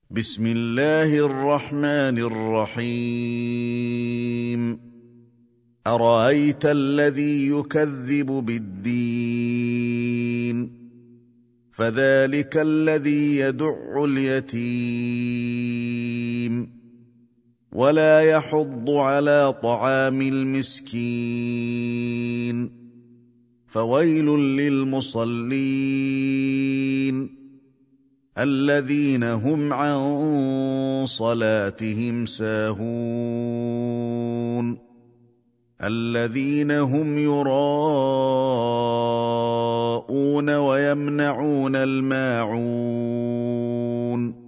بسم الله الرحمن الرحيم أرأيت الذي يكذب بالدين فذلك الذي يدع اليتيم ولا يحض على طعام المسكين فويل للمصلين الذين هم عن صلاتهم ساهون الذين هم يراءون ويمنعون الماعون